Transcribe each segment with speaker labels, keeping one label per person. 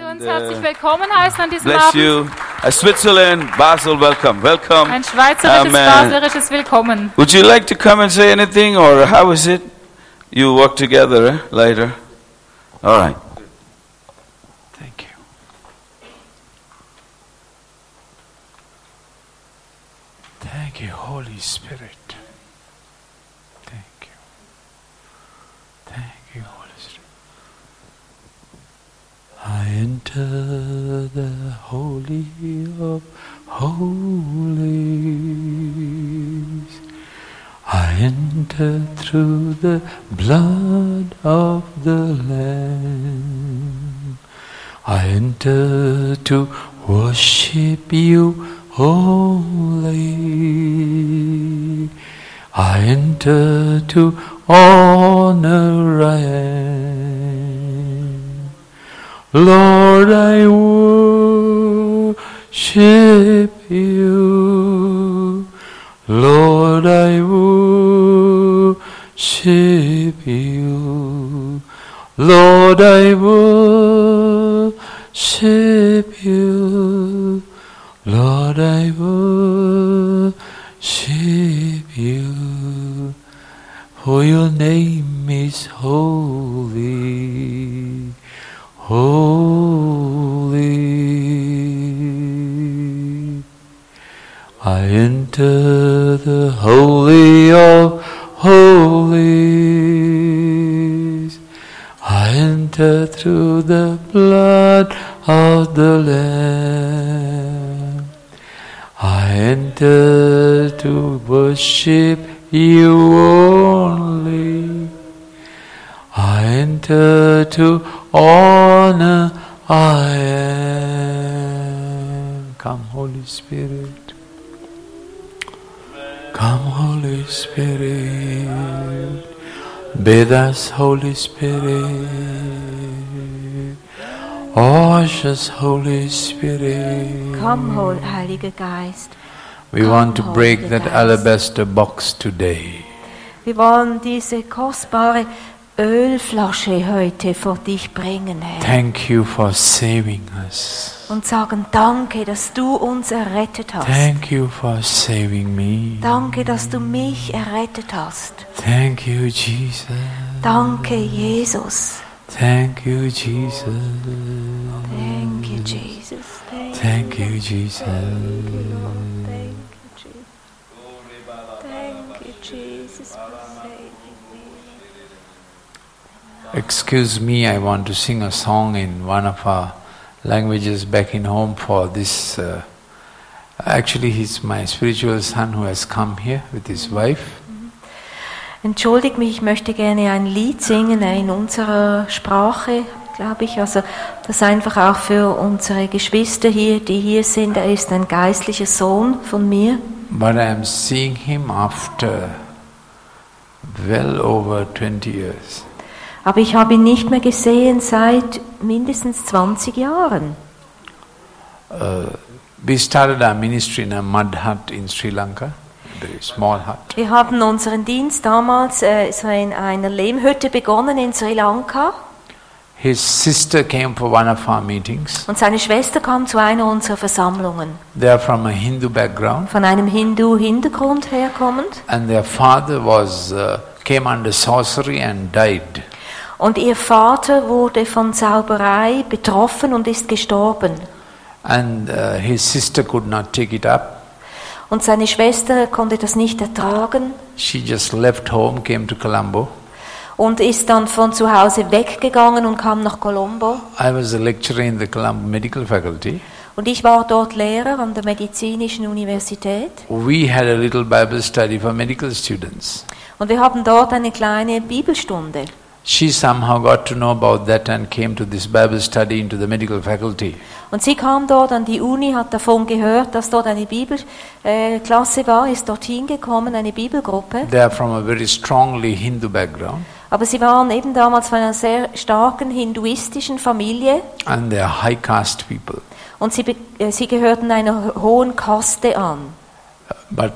Speaker 1: uns herzlich willkommen heißen an diesem
Speaker 2: Bless
Speaker 1: Abend.
Speaker 2: you. Switzerland, Basel, welcome. Welcome.
Speaker 1: Ein schweizerisches, baslerisches Willkommen.
Speaker 2: Would you like to come and say anything, or how is it? You work together later? All right. Thank you. Thank you, Holy Spirit. Thank you. Thank you, Holy Spirit. I enter the Holy of Holies. I enter through the blood of the Lamb. I enter to worship you only. I enter to honor I am. Lord, I worship you. Lord, I worship you. Lord, I worship you. Lord, I worship you. For your name is holy, holy. I enter the Holy of Holies. I enter through the blood of the Lamb. I enter to worship you only. I enter to honor I am. Come, Holy Spirit. Come, Holy Spirit. Bathe us, Holy Spirit. Wash us, Holy Spirit.
Speaker 3: Komm, Heiliger Geist.
Speaker 2: We want to break that alabaster box today.
Speaker 3: Wir wollen diese kostbare Ölflasche heute vor dich bringen, Herr.
Speaker 2: Thank you for saving us.
Speaker 3: Und sagen, danke, dass du uns errettet hast.
Speaker 2: Thank you for saving me.
Speaker 3: Danke, dass du mich errettet hast.
Speaker 2: Thank you, Jesus.
Speaker 3: Danke, Jesus.
Speaker 2: Thank you, Jesus.
Speaker 3: Thank you, Jesus.
Speaker 2: Thank you, Jesus.
Speaker 3: Thank you, Jesus, for saving me.
Speaker 2: Excuse me, I want to sing a song in one of our languages back in home for this. Actually, he's my spiritual son who has come here with his wife.
Speaker 3: Entschuldigt mich, ich möchte gerne ein Lied singen in unserer Sprache, glaube ich. Also das einfach auch für unsere Geschwister hier, die hier sind. Er ist ein geistlicher Sohn von mir.
Speaker 2: But I am seeing him after well over 20 years.
Speaker 3: Aber ich habe ihn nicht mehr gesehen seit mindestens 20 Jahren.
Speaker 2: We started our ministry in a mud hut in Sri Lanka, a very small hut.
Speaker 3: Wir haben unseren Dienst damals so in einer Lehmhütte begonnen in Sri Lanka.
Speaker 2: His sister came for one of our meetings.
Speaker 3: Und seine Schwester kam zu einer unserer Versammlungen.
Speaker 2: They are from a Hindu background.
Speaker 3: Von einem Hindu-Hintergrund herkommend.
Speaker 2: And their father came under sorcery and died.
Speaker 3: Und ihr Vater wurde von Zauberei betroffen und ist gestorben.
Speaker 2: And his sister could not take it up.
Speaker 3: Und seine Schwester konnte das nicht ertragen.
Speaker 2: She just left home, came to Colombo.
Speaker 3: Und ist dann von zu Hause weggegangen und kam nach Colombo.
Speaker 2: I was a lecturer in the Colombo Medical Faculty.
Speaker 3: Und ich war dort Lehrer an der medizinischen Universität.
Speaker 2: We had a little Bible study for medical students.
Speaker 3: Und wir haben dort eine kleine Bibelstunde.
Speaker 2: She somehow got to know about that and came to this Bible study into the medical faculty.
Speaker 3: Und sie kam dort an die Uni, hat davon gehört, dass dort eine Bibelklasse war, ist dorthin gekommen, eine Bibelgruppe.
Speaker 2: They are from a very strongly Hindu background.
Speaker 3: Aber sie waren eben damals von einer sehr starken hinduistischen Familie.
Speaker 2: And they are high caste people.
Speaker 3: Und sie gehörten einer hohen Kaste an.
Speaker 2: But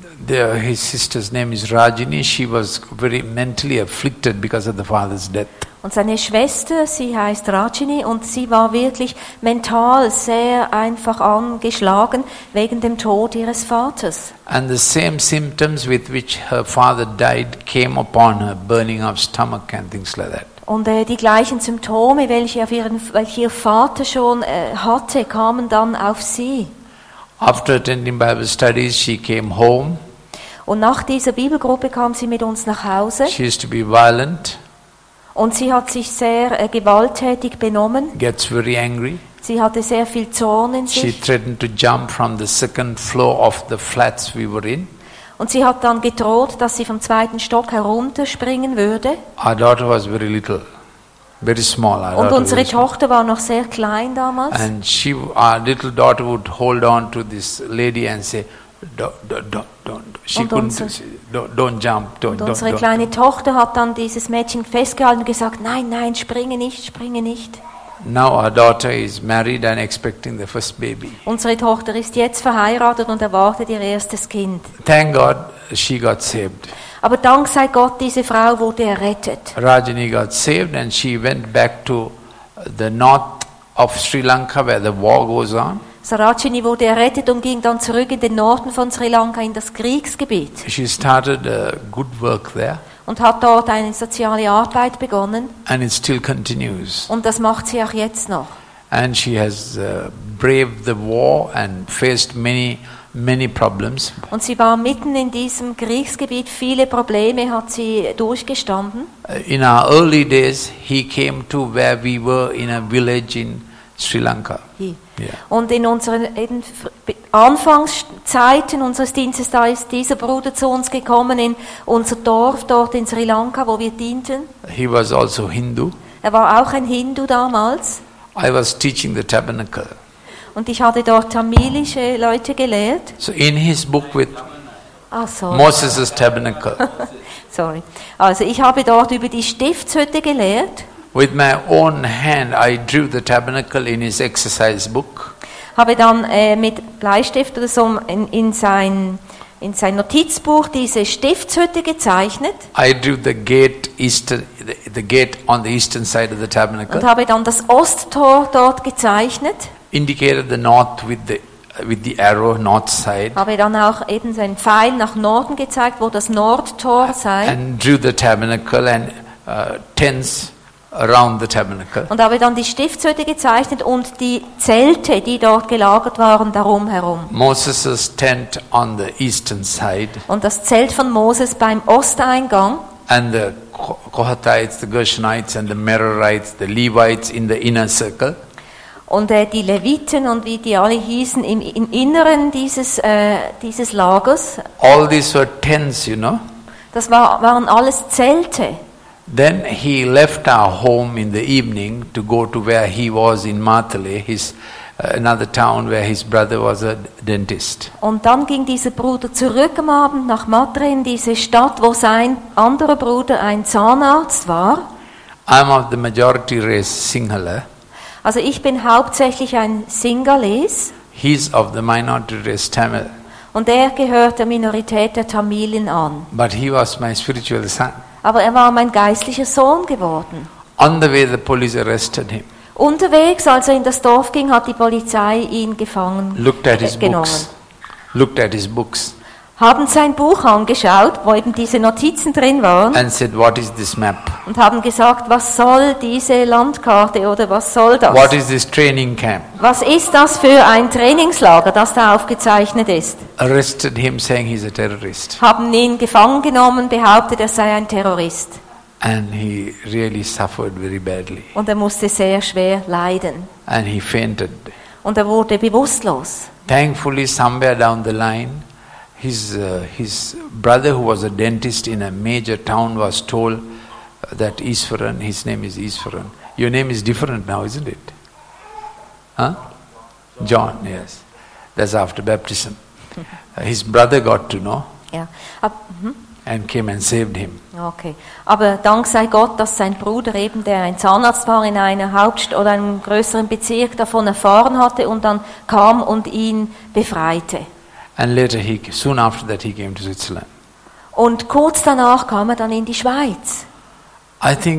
Speaker 2: his sister's name is Rajini. She was very mentally afflicted because of the father's death.
Speaker 3: Und seine Schwester, sie heißt Rajini und sie war wirklich mental sehr einfach angeschlagen wegen dem Tod ihres Vaters.
Speaker 2: And the same symptoms with which her father died came upon her, burning of stomach and things like that.
Speaker 3: Und die gleichen Symptome, welche ihr Vater schon hatte, kamen dann auf sie.
Speaker 2: After attending Bible studies, she came home.
Speaker 3: Und nach dieser Bibelgruppe kam sie mit uns nach Hause.
Speaker 2: She used to be violent.
Speaker 3: Und sie hat sich sehr gewalttätig benommen.
Speaker 2: Gets very angry.
Speaker 3: Sie hatte sehr viel Zorn in
Speaker 2: She
Speaker 3: sich.
Speaker 2: threatened to jump from the second floor of the flats we were in.
Speaker 3: Und sie hat dann gedroht, dass sie vom 2. Stock herunterspringen würde.
Speaker 2: Our daughter was very little, very small. Our
Speaker 3: Und
Speaker 2: daughter
Speaker 3: unsere
Speaker 2: was small.
Speaker 3: Tochter war noch sehr klein damals.
Speaker 2: And our little daughter would hold on to this lady and say, don't. She
Speaker 3: Und
Speaker 2: couldn't
Speaker 3: unsere-
Speaker 2: say, don't jump,
Speaker 3: Und unsere kleine Tochter hat dann dieses Mädchen festgehalten und gesagt, nein, nein, springe nicht, springe nicht.
Speaker 2: Now our daughter is married and expecting the first baby.
Speaker 3: Unsere Tochter ist jetzt verheiratet und erwartet ihr erstes Kind.
Speaker 2: Thank God she got saved.
Speaker 3: Aber dank sei Gott, diese Frau wurde errettet.
Speaker 2: Rajini got saved and she went back to the north of Sri Lanka where the war goes on.
Speaker 3: Saracini wurde errettet und ging dann zurück in den Norden von Sri Lanka in das Kriegsgebiet
Speaker 2: She started a good work there
Speaker 3: und hat dort eine soziale Arbeit begonnen
Speaker 2: and it still continues.
Speaker 3: und das macht sie auch jetzt noch.
Speaker 2: And she has braved the war and faced many problems.
Speaker 3: Und sie war mitten in diesem Kriegsgebiet, viele Probleme hat sie durchgestanden.
Speaker 2: In our early days, he came to where we were in a village in Sri Lanka.
Speaker 3: Hier.
Speaker 2: Yeah.
Speaker 3: Und in unseren eben Anfangszeiten unseres Dienstes, da ist dieser Bruder zu uns gekommen in unser Dorf dort in Sri Lanka, wo wir dienten.
Speaker 2: He was also Hindu.
Speaker 3: Er war auch ein Hindu damals.
Speaker 2: I was teaching the tabernacle.
Speaker 3: Und ich hatte dort tamilische Leute gelehrt.
Speaker 2: So in his book with
Speaker 3: Sorry.
Speaker 2: Moses' tabernacle,
Speaker 3: Sorry. Also ich habe dort über die Stiftshütte gelehrt,
Speaker 2: with my own hand I drew the tabernacle in his exercise book.
Speaker 3: habe dann mit Bleistift oder so in sein Notizbuch diese Stiftshütte gezeichnet
Speaker 2: I drew the gate the gate on the eastern side of the
Speaker 3: und
Speaker 2: tabernacle,
Speaker 3: habe dann das Osttor dort gezeichnet,
Speaker 2: indicated the north with the arrow, north side,
Speaker 3: habe dann auch eben so einen Pfeil nach Norden gezeigt, wo das Nordtor sei
Speaker 2: and drew the tabernacle and tents around the tabernacle.
Speaker 3: und habe dann die Stiftshütte gezeichnet und die Zelte, die dort gelagert waren, darum herum.
Speaker 2: Moses' tent on the eastern side,
Speaker 3: Und das Zelt von Moses beim Osteingang
Speaker 2: and the Kohathites, the Gershonites, and the Merarites, the Levites in the inner circle.
Speaker 3: und die Leviten und wie die alle hießen im Inneren dieses Lagers.
Speaker 2: All these were tents, you know.
Speaker 3: Das waren alles Zelte.
Speaker 2: Then he left our home in the evening to go to where he was in Matale, another town where his brother was a dentist.
Speaker 3: Und dann ging dieser Bruder zurück am Abend nach Matre in diese Stadt, wo sein anderer Bruder ein Zahnarzt war.
Speaker 2: I'm of the majority race Sinhala.
Speaker 3: Also ich bin hauptsächlich ein Singales
Speaker 2: He's of the minority race Tamil.
Speaker 3: und er gehört der Minorität der Tamilen an.
Speaker 2: But he was my spiritual son.
Speaker 3: Aber er war mein geistlicher Sohn geworden.
Speaker 2: On the way, the police arrested him.
Speaker 3: Unterwegs, als er in das Dorf ging, hat die Polizei ihn gefangen
Speaker 2: Looked at his
Speaker 3: genommen.
Speaker 2: books. Looked at his books
Speaker 3: Haben sein Buch angeschaut, wo eben diese Notizen drin waren
Speaker 2: and said, "What is this map?
Speaker 3: und haben gesagt, was soll diese Landkarte oder was soll das?
Speaker 2: What is this training camp?"
Speaker 3: Was ist das für ein Trainingslager, das da aufgezeichnet ist?
Speaker 2: Arrested him, saying he's a terrorist.
Speaker 3: Haben ihn gefangen genommen, behauptet, er sei ein Terrorist.
Speaker 2: And he really suffered very badly.
Speaker 3: Und er musste sehr schwer leiden.
Speaker 2: And he fainted.
Speaker 3: Und er wurde bewusstlos.
Speaker 2: Thankfully, somewhere down the line, his brother, who was a dentist in a major town, was told that Iswaran, his name is Iswaran. Your name is different now, isn't it? Huh? John, yes. That's after baptism. His brother got to know
Speaker 3: Ja.
Speaker 2: and came and saved him.
Speaker 3: Okay. Aber Dank sei Gott, dass sein Bruder eben, der ein Zahnarzt war, in einer Hauptstadt oder einem größeren Bezirk davon erfahren hatte und dann kam und ihn befreite.
Speaker 2: And later, soon after that, he came to Switzerland.
Speaker 3: Und kurz danach kam er dann in die Schweiz.
Speaker 2: I think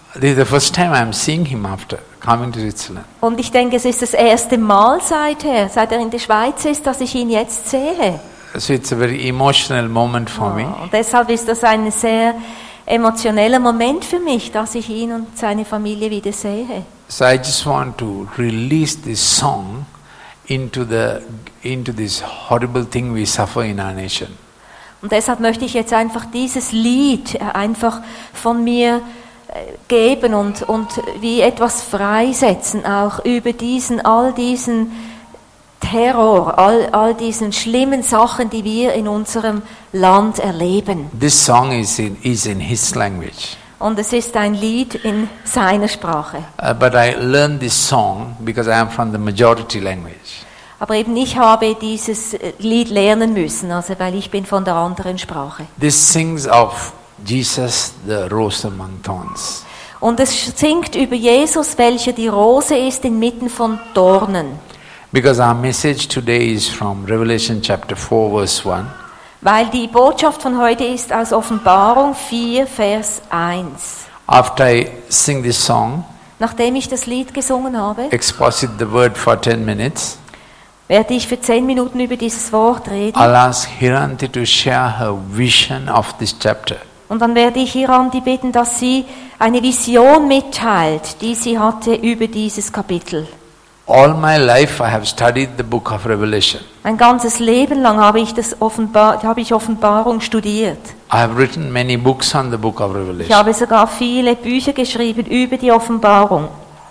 Speaker 2: This is the first time I'm seeing him after coming to Switzerland.
Speaker 3: Und ich denke, es ist das erste Mal seit er in der Schweiz ist, dass ich ihn jetzt sehe.
Speaker 2: So it's a very emotional moment for me.
Speaker 3: Und deshalb ist das ein sehr emotioneller Moment für mich, dass ich ihn und seine Familie wieder sehe.
Speaker 2: So I just want to release this song into this horrible thing we suffer in our nation.
Speaker 3: Und deshalb möchte ich jetzt einfach dieses Lied einfach von mir geben und wie etwas freisetzen, auch über all diesen Terror, all diesen schlimmen Sachen, die wir in unserem Land erleben.
Speaker 2: This song is in his language.
Speaker 3: Und es ist ein Lied in seiner Sprache.
Speaker 2: But I learned this song because I am from the majority language.
Speaker 3: Aber eben ich habe dieses Lied lernen müssen, also weil ich bin von der anderen Sprache.
Speaker 2: This sings of Jesus, the rose among thorns.
Speaker 3: Und es singt über Jesus, welcher die Rose ist inmitten von Dornen.
Speaker 2: Because our message today is from Revelation chapter 4 verse 1.
Speaker 3: Weil die Botschaft von heute ist aus Offenbarung 4, Vers 1.
Speaker 2: After I sing this song,
Speaker 3: Nachdem ich das Lied gesungen habe,
Speaker 2: exposit the word for 10 minutes,
Speaker 3: werde ich für 10 Minuten über dieses Wort reden.
Speaker 2: I'll ask Hiranti to share her vision of this chapter.
Speaker 3: Und dann werde ich Hiranti bitten, dass sie eine Vision mitteilt, die sie hatte über dieses Kapitel.
Speaker 2: All my life I have studied the book of Revelation.
Speaker 3: Mein ganzes Leben lang habe ich Offenbarung studiert.
Speaker 2: I have written many books on the book of
Speaker 3: Ich
Speaker 2: Revelation.
Speaker 3: habe sogar viele Bücher geschrieben über die Offenbarung.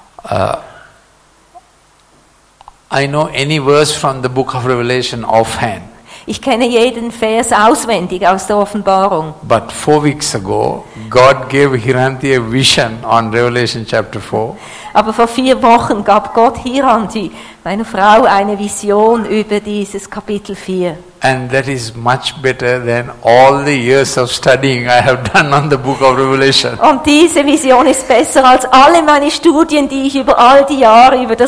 Speaker 2: I know any verse from the book of Revelation offhand.
Speaker 3: Ich kenne jeden Vers auswendig aus der Offenbarung.
Speaker 2: But 4 weeks ago, God gave Hiranti a vision on Revelation chapter 4.
Speaker 3: Aber vor 4 Wochen gab Gott Hiranti, meiner Frau, eine Vision über dieses Kapitel 4.
Speaker 2: And that is much better than all the years of studying I have done on the book of Revelation.
Speaker 3: Und diese Vision ist besser als alle meine Studien, die ich über all die Jahre über die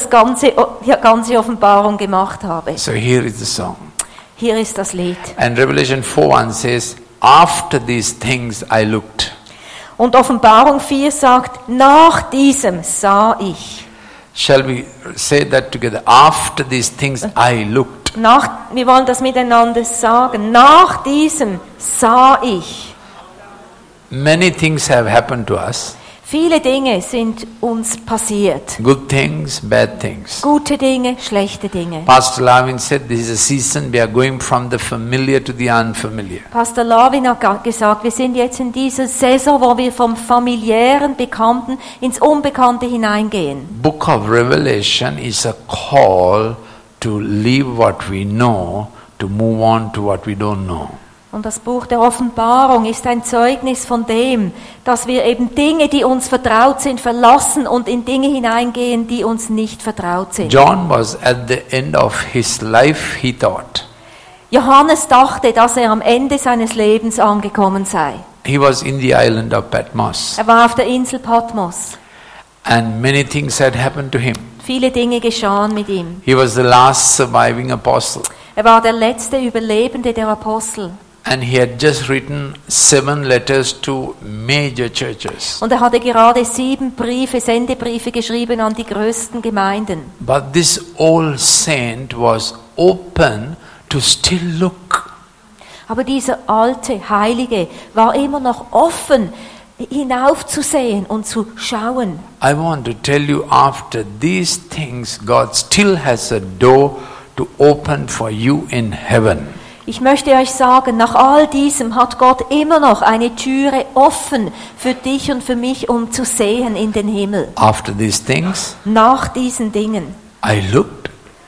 Speaker 3: ganze Offenbarung gemacht habe.
Speaker 2: So here is the song.
Speaker 3: Hier ist das Lied.
Speaker 2: And Revelation 4:1 says, after these things I looked.
Speaker 3: Und Offenbarung 4 sagt, nach diesem sah ich.
Speaker 2: Shall we say that together? After these things I looked.
Speaker 3: Wir wollen das miteinander sagen. Nach diesem sah ich.
Speaker 2: Many things have happened to us.
Speaker 3: Viele Dinge sind uns passiert.
Speaker 2: Good things, bad things.
Speaker 3: Gute Dinge, schlechte Dinge.
Speaker 2: Pastor Lavin said this is a season we are going from the familiar to the unfamiliar.
Speaker 3: Pastor Lavin hat gesagt, wir sind jetzt in dieser Saison, wo wir vom familiären, Bekannten ins Unbekannte hineingehen.
Speaker 2: Book of Revelation is a call to leave what we know, to move on to what we don't know.
Speaker 3: Und das Buch der Offenbarung ist ein Zeugnis von dem, dass wir eben Dinge, die uns vertraut sind, verlassen und in Dinge hineingehen, die uns nicht vertraut sind.
Speaker 2: John was at the end of his life, he thought.
Speaker 3: Johannes dachte, dass er am Ende seines Lebens angekommen sei.
Speaker 2: He was in the island of Patmos.
Speaker 3: Er war auf der Insel Patmos.
Speaker 2: And many things had happened to him.
Speaker 3: Viele Dinge geschahen mit ihm.
Speaker 2: He was the last surviving apostle.
Speaker 3: Er war der letzte Überlebende der Apostel.
Speaker 2: And he had just written 7 letters to major churches.
Speaker 3: Und er hatte gerade 7 Sendebriefe geschrieben an die größten Gemeinden.
Speaker 2: But this old saint was open to still look.
Speaker 3: Aber dieser alte Heilige war immer noch offen, hinaufzusehen und zu schauen.
Speaker 2: I want to tell you, after these things, God still has a door to open for you in heaven.
Speaker 3: Ich möchte euch sagen, nach all diesem hat Gott immer noch eine Türe offen für dich und für mich, um zu sehen in den Himmel.
Speaker 2: After these things,
Speaker 3: Nach diesen Dingen
Speaker 2: I looked,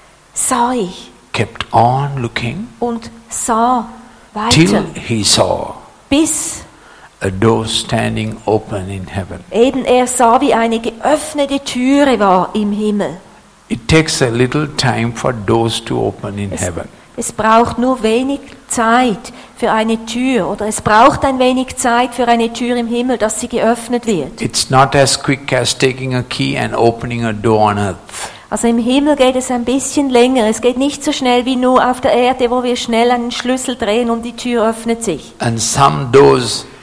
Speaker 3: sah ich
Speaker 2: kept on looking,
Speaker 3: und sah
Speaker 2: till
Speaker 3: weiter,
Speaker 2: he saw
Speaker 3: bis
Speaker 2: a door standing open in heaven.
Speaker 3: eben er sah, wie eine geöffnete Türe war im Himmel.
Speaker 2: It takes a little time for doors to open in heaven.
Speaker 3: Es braucht nur wenig Zeit für eine Tür, oder es braucht ein wenig Zeit für eine Tür im Himmel, dass sie geöffnet wird.
Speaker 2: It's not as quick as taking a key and opening a door on earth.
Speaker 3: Also im Himmel geht es ein bisschen länger. Es geht nicht so schnell wie nur auf der Erde, wo wir schnell einen Schlüssel drehen und die Tür öffnet sich.
Speaker 2: And some doors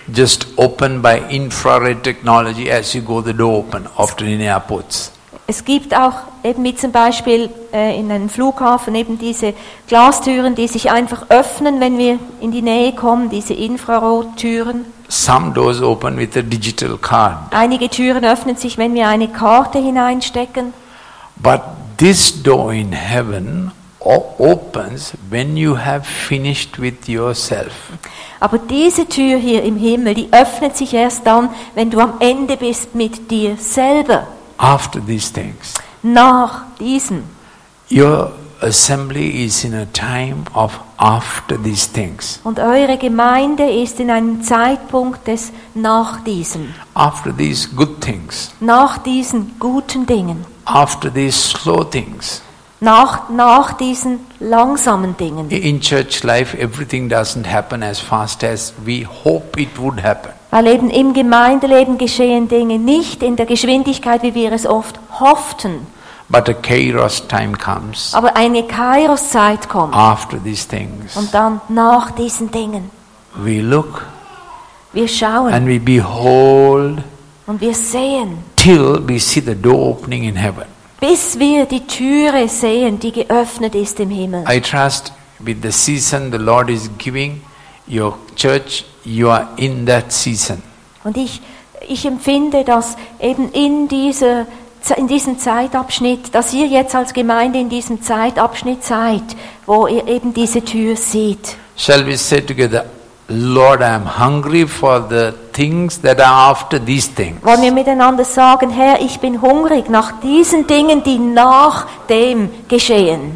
Speaker 2: just open by infrared technology as you go the door open, often in airports.
Speaker 3: Es gibt auch eben wie zum Beispiel in einem Flughafen eben diese Glastüren, die sich einfach öffnen, wenn wir in die Nähe kommen, diese Infrarottüren.
Speaker 2: Some doors open with a digital card.
Speaker 3: Einige Türen öffnen sich, wenn wir eine Karte hineinstecken.
Speaker 2: But this door in heaven opens when you have finished with yourself.
Speaker 3: Aber diese Tür hier im Himmel, die öffnet sich erst dann, wenn du am Ende bist mit dir selber.
Speaker 2: After these things.
Speaker 3: Nach diesem.
Speaker 2: Your assembly is in a time of after these things.
Speaker 3: Und eure Gemeinde ist in einem Zeitpunkt des nach diesem.
Speaker 2: After these good things.
Speaker 3: Nach diesen guten Dingen.
Speaker 2: After these slow things.
Speaker 3: Nach diesen langsamen Dingen.
Speaker 2: In church life, everything doesn't happen as fast as we hope it would happen.
Speaker 3: Weil eben im Gemeindeleben geschehen Dinge nicht in der Geschwindigkeit, wie wir es oft hofften.
Speaker 2: But a Kairos time comes.
Speaker 3: Aber eine Kairos-Zeit kommt.
Speaker 2: After these things.
Speaker 3: Und dann nach diesen Dingen.
Speaker 2: We look.
Speaker 3: Wir schauen.
Speaker 2: And we behold.
Speaker 3: Und wir sehen.
Speaker 2: Till we see the door opening in heaven.
Speaker 3: Bis wir die Türe sehen, die geöffnet ist im Himmel.
Speaker 2: I trust with the season the Lord is giving your church, you are in that season.
Speaker 3: Und ich empfinde, dass eben in diesem Zeitabschnitt, dass ihr jetzt als Gemeinde in diesem Zeitabschnitt seid, wo ihr eben diese Tür seht.
Speaker 2: Shall we say together, Lord, I am hungry for the things that are after these things.
Speaker 3: Wollen wir miteinander sagen, Herr, ich bin hungrig nach diesen Dingen, die nach dem geschehen.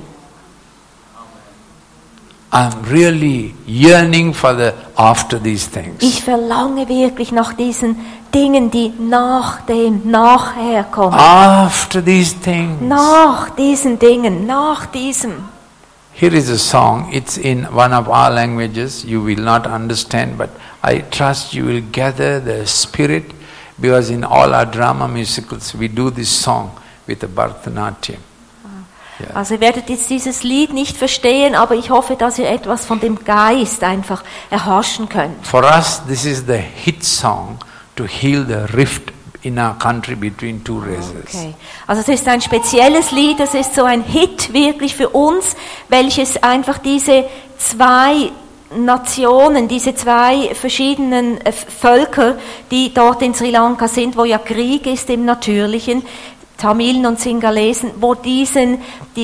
Speaker 2: I'm really yearning for the after these things.
Speaker 3: Ich verlange wirklich nach diesen Dingen, die nach dem, nachher kommen.
Speaker 2: After these things.
Speaker 3: Nach diesen Dingen, nach diesem.
Speaker 2: Here is a song. It's in one of our languages. You will not understand, but I trust you will gather the spirit, because in all our drama musicals we do this song with the Bharatanatyam.
Speaker 3: Yeah. Also ihr werdet jetzt dieses Lied nicht verstehen, aber ich hoffe, dass ihr etwas von dem Geist einfach erhaschen könnt.
Speaker 2: For us, this is the hit song to heal the rift in our country between two races.
Speaker 3: Okay. Also es ist ein spezielles Lied, das ist so ein Hit wirklich für uns, welches einfach diese zwei Nationen, diese zwei verschiedenen Völker, die dort in Sri Lanka sind, wo ja Krieg ist im Natürlichen, Tamilen und Singalesen, wo diese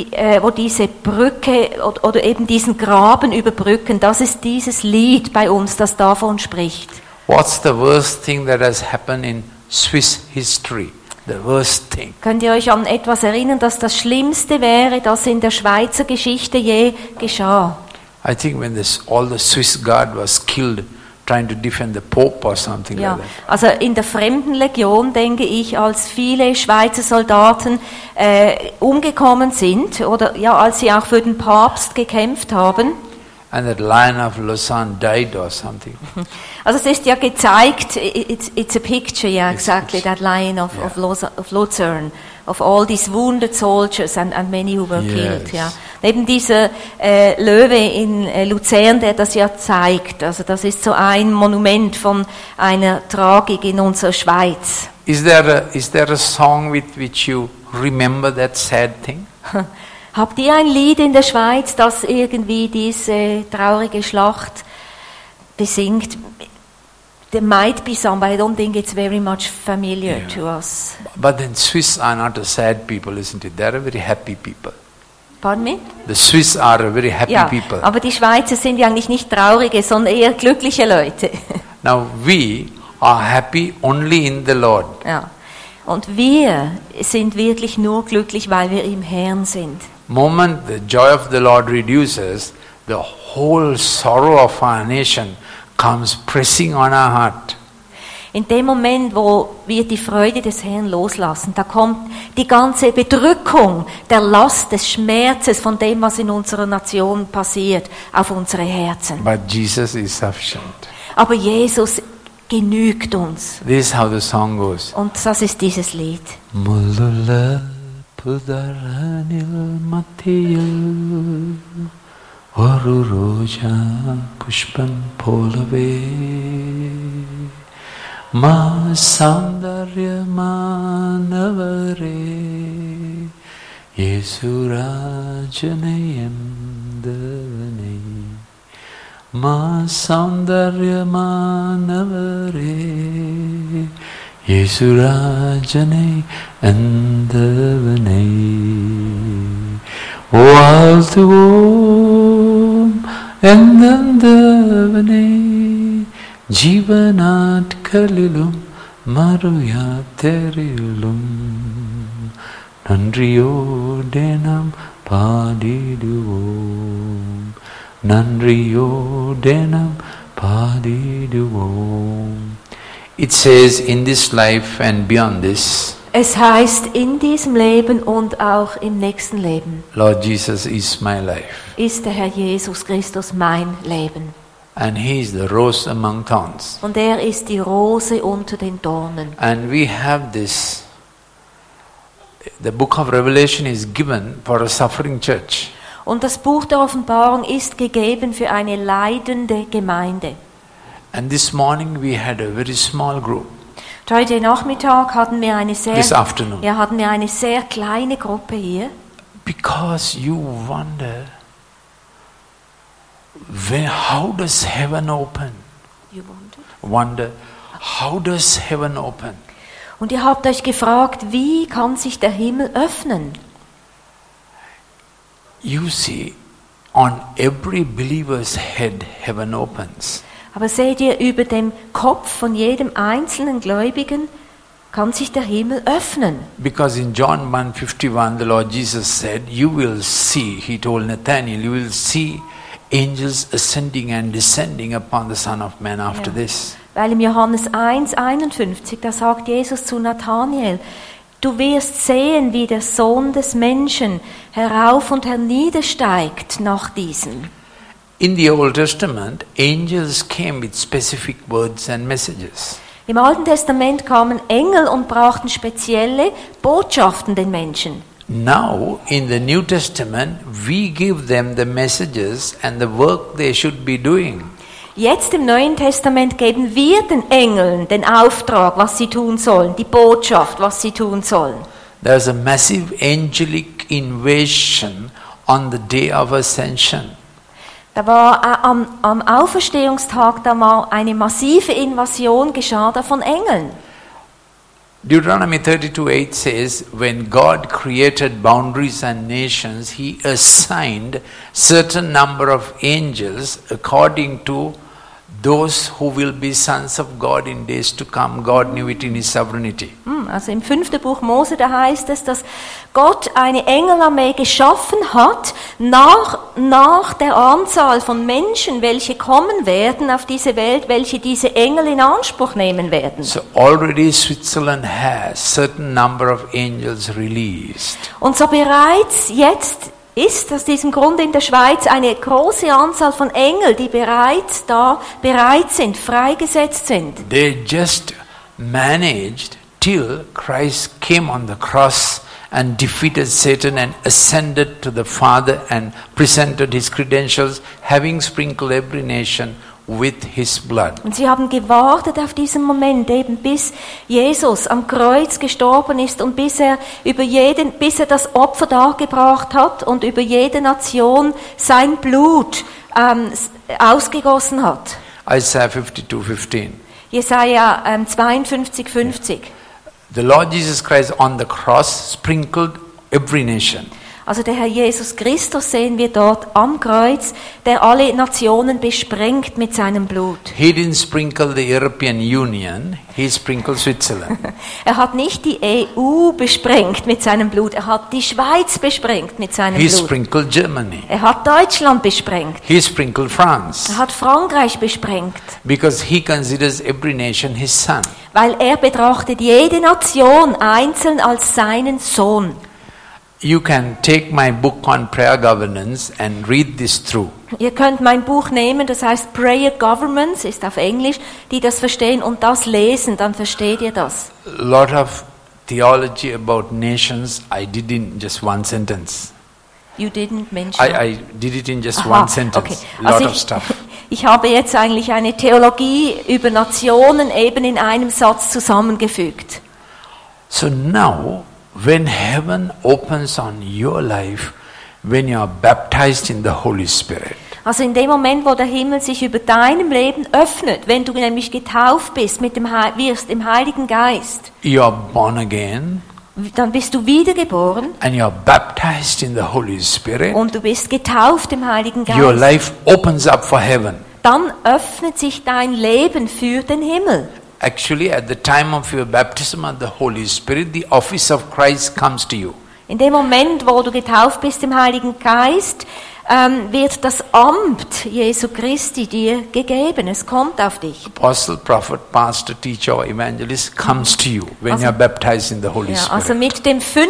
Speaker 3: Brücke oder eben diesen Graben überbrücken, das ist dieses Lied bei uns, das davon spricht.
Speaker 2: What's the worst thing that has happened in Swiss history? The worst thing.
Speaker 3: Könnt ihr euch an etwas erinnern, dass das Schlimmste wäre, das in der Schweizer Geschichte je geschah?
Speaker 2: I think when all the Swiss guard was killed trying to defend the Pope or something like that.
Speaker 3: Also in der Fremdenlegion, denke ich, als viele Schweizer Soldaten umgekommen sind oder ja, als sie auch für den Papst gekämpft haben.
Speaker 2: And that Lion of Lausanne died or something.
Speaker 3: Also es ist ja gezeigt, it's a picture, yeah, exactly, that Lion of Lucerne, of all these wounded soldiers and many who were killed. Ja. Neben dieser Löwe in Luzern, der das ja zeigt, also das ist so ein Monument von einer Tragik in unserer Schweiz.
Speaker 2: Is there a song with which you remember that sad thing?
Speaker 3: Habt ihr ein Lied in der Schweiz, das irgendwie diese traurige Schlacht besingt? There might be some, but I don't think it's very much familiar to us.
Speaker 2: But then Swiss are not a sad people, isn't it? They are a very happy people.
Speaker 3: Pardon me?
Speaker 2: The Swiss are a very happy people.
Speaker 3: Aber die Schweizer sind ja eigentlich nicht traurige, sondern eher glückliche Leute.
Speaker 2: Now we are happy only in the Lord.
Speaker 3: Ja. Und wir sind wirklich nur glücklich, weil wir im Herrn sind.
Speaker 2: Moment the joy of the Lord reduces, the whole sorrow of our nation comes pressing on our heart.
Speaker 3: In dem Moment, wo wir die Freude des Herrn loslassen, da kommt die ganze Bedrückung, der Last, des Schmerzes von dem, was in unserer Nation passiert, auf unsere Herzen.
Speaker 2: But Jesus is sufficient.
Speaker 3: Aber Jesus genügt uns.
Speaker 2: This is how the song goes.
Speaker 3: Und das ist dieses Lied.
Speaker 2: Mullula pudaranil matiyal varu roja pushpam polave Ma Saundarya Manavare Yesurajanayandavanai Ma Saundarya Manavare Yesurajanayandavanai Valtuvom Endandavanai Jivanatkalilum Maruyaterilum Nandriyodenam Padiduvom Nandriyodenam Padiduvom. It says in this life and beyond this,
Speaker 3: Es heißt in diesem Leben und auch im nächsten Leben
Speaker 2: Lord Jesus is my life.
Speaker 3: ist der Herr Jesus Christus mein Leben.
Speaker 2: And He is the rose among thorns.
Speaker 3: Und er ist die Rose unter den Dornen.
Speaker 2: And we have this, the book of Revelation is given for a suffering church.
Speaker 3: Und das Buch der Offenbarung ist gegeben für eine leidende Gemeinde.
Speaker 2: And this morning we had a very small group.
Speaker 3: Heute Nachmittag hatten wir eine
Speaker 2: This afternoon.
Speaker 3: sehr kleine Gruppe hier.
Speaker 2: Because you wonder, how does heaven open? Wonder, how does heaven open?
Speaker 3: Und ihr habt euch gefragt, wie kann sich der Himmel öffnen?
Speaker 2: You see, on every believer's head, heaven opens.
Speaker 3: Aber seht ihr, über dem Kopf von jedem einzelnen Gläubigen kann sich der Himmel öffnen.
Speaker 2: Because in John 1:51, the Lord Jesus said, you will see, He told Nathanael, you will see angels ascending and descending upon the Son of Man after this.
Speaker 3: Weil im Johannes 1,51, da sagt Jesus zu Nathanael, du wirst sehen, wie der Sohn des Menschen herauf und herniedersteigt nach diesem.
Speaker 2: In the Old Testament, angels came with specific words and messages.
Speaker 3: Im Alten Testament kamen Engel und brachten spezielle Botschaften den Menschen.
Speaker 2: Now, in the New Testament, we give them the messages and the work they should be doing.
Speaker 3: Jetzt im Neuen Testament geben wir den Engeln den Auftrag, was sie tun sollen, die Botschaft, was sie tun sollen.
Speaker 2: There's a massive angelic invasion on the day of ascension.
Speaker 3: Da war am Auferstehungstag da mal eine massive Invasion, geschah da von Engeln.
Speaker 2: Deuteronomy 32:8 says, when God created boundaries and nations, He assigned certain number of angels according to those who will be sons of God in days to come. God knew it in His sovereignty.
Speaker 3: Also im 5. Buch Mose, da heißt es, dass Gott eine Engelarmee geschaffen hat, nach der Anzahl von Menschen, welche kommen werden auf diese Welt, welche diese Engel in Anspruch nehmen werden.
Speaker 2: So already Switzerland has certain number of angels released.
Speaker 3: Und so bereits jetzt ist aus diesem Grund in der Schweiz eine große Anzahl von Engeln, die bereits da bereit sind, freigesetzt sind.
Speaker 2: They just managed till Christ came on the cross and defeated Satan and ascended to the Father and presented His credentials, having sprinkled every nation with His blood.
Speaker 3: Und sie haben gewartet auf diesen Moment, eben bis Jesus am Kreuz gestorben ist und bis er das Opfer dargebracht hat und über jede Nation sein Blut ausgegossen hat.
Speaker 2: Isaiah 52:15.
Speaker 3: Jesaja 52,50.
Speaker 2: The Lord Jesus Christ on the cross sprinkled every nation.
Speaker 3: Also der Herr Jesus Christus sehen wir dort am Kreuz, der alle Nationen besprengt mit seinem Blut.
Speaker 2: He didn't sprinkle the European Union, He sprinkled Switzerland.
Speaker 3: Er hat nicht die EU besprengt mit seinem Blut, er hat die Schweiz besprengt mit seinem
Speaker 2: He
Speaker 3: Blut.
Speaker 2: sprinkled Germany.
Speaker 3: Er hat Deutschland besprengt.
Speaker 2: He sprinkled France.
Speaker 3: Er hat Frankreich besprengt.
Speaker 2: Because He considers every nation His son.
Speaker 3: Weil er betrachtet jede Nation einzeln als seinen Sohn.
Speaker 2: You can take my book on prayer governance and read this through.
Speaker 3: Ihr könnt mein Buch nehmen, das heißt Prayer Governments, ist auf Englisch, die das verstehen und das lesen, dann versteht ihr das.
Speaker 2: A lot of theology about nations I did in just one sentence.
Speaker 3: You didn't mention.
Speaker 2: I did it in just one sentence.
Speaker 3: Okay.
Speaker 2: Lot
Speaker 3: Also
Speaker 2: of stuff.
Speaker 3: Ich habe jetzt eigentlich eine Theologie über Nationen eben in einem Satz zusammengefügt.
Speaker 2: So now, when heaven opens on your life, when you are baptized in the Holy Spirit,
Speaker 3: Also in dem Moment, wo der Himmel sich über deinem Leben öffnet, wenn du nämlich getauft bist, wirst im Heiligen Geist,
Speaker 2: you are born again,
Speaker 3: dann bist du wiedergeboren
Speaker 2: and you are baptized in the Holy Spirit,
Speaker 3: und du bist getauft im Heiligen
Speaker 2: your
Speaker 3: Geist.
Speaker 2: life opens up for heaven.
Speaker 3: Dann öffnet sich dein Leben für den Himmel.
Speaker 2: Actually, at the time of your baptism of the Holy Spirit, the office of Christ comes to you.
Speaker 3: In dem Moment, wo du getauft bist im Heiligen Geist, wird das Amt Jesu Christi dir gegeben. Es kommt auf dich.
Speaker 2: Apostle, prophet, pastor, teacher, or evangelist comes to you when you are baptized in the Holy
Speaker 3: Ja,
Speaker 2: Spirit.
Speaker 3: also mit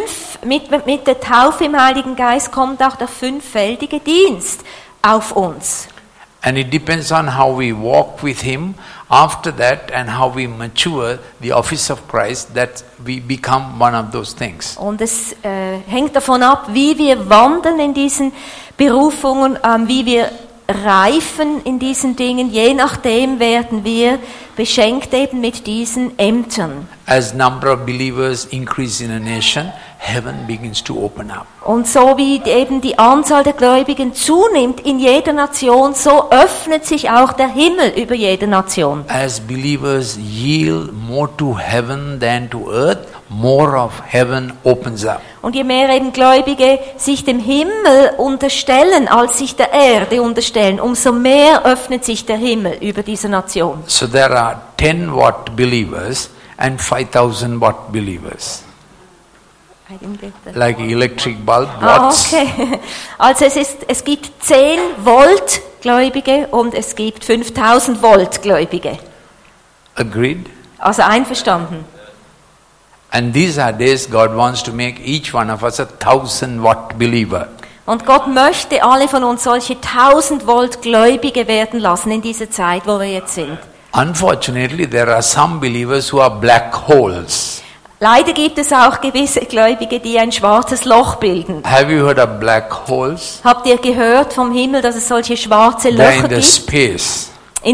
Speaker 3: der Taufe im Heiligen Geist kommt auch der fünffältige Dienst auf uns.
Speaker 2: And it depends on how we walk with Him after that and how we mature the office of Christ, that we become one of those things.
Speaker 3: Und es hängt davon ab, wie wir wandeln in diesen Berufungen, wie wir reifen in diesen Dingen. Je nachdem werden wir beschenkt eben mit diesen Ämtern.
Speaker 2: As number of believers increase in a nation, heaven begins to open up.
Speaker 3: Und so wie eben die Anzahl der Gläubigen zunimmt in jeder Nation, so öffnet sich auch der Himmel über jede Nation.
Speaker 2: As believers yield more to heaven than to earth, more of heaven opens up.
Speaker 3: Und je mehr eben Gläubige sich dem Himmel unterstellen, als sich der Erde unterstellen, umso mehr öffnet sich der Himmel über diese Nation.
Speaker 2: So there are 10 watt believers and 5,000 watt believers.
Speaker 3: I didn't get that.
Speaker 2: Like electric bulb watts.
Speaker 3: Okay. Also es gibt 10 Volt Gläubige und es gibt 5000 Volt Gläubige.
Speaker 2: Agreed?
Speaker 3: Also einverstanden.
Speaker 2: And these are days God wants to make each one of us a 1,000 watt believer.
Speaker 3: Und Gott möchte alle von uns solche 1000 Volt Gläubige werden lassen in dieser Zeit, wo wir jetzt sind.
Speaker 2: Unfortunately, there are some believers who are black holes.
Speaker 3: Leider gibt es auch gewisse Gläubige, die ein schwarzes Loch bilden.
Speaker 2: Have you heard of black holes?
Speaker 3: Habt ihr gehört vom Himmel, dass es solche schwarze
Speaker 2: They're
Speaker 3: Löcher
Speaker 2: in the
Speaker 3: gibt?
Speaker 2: space.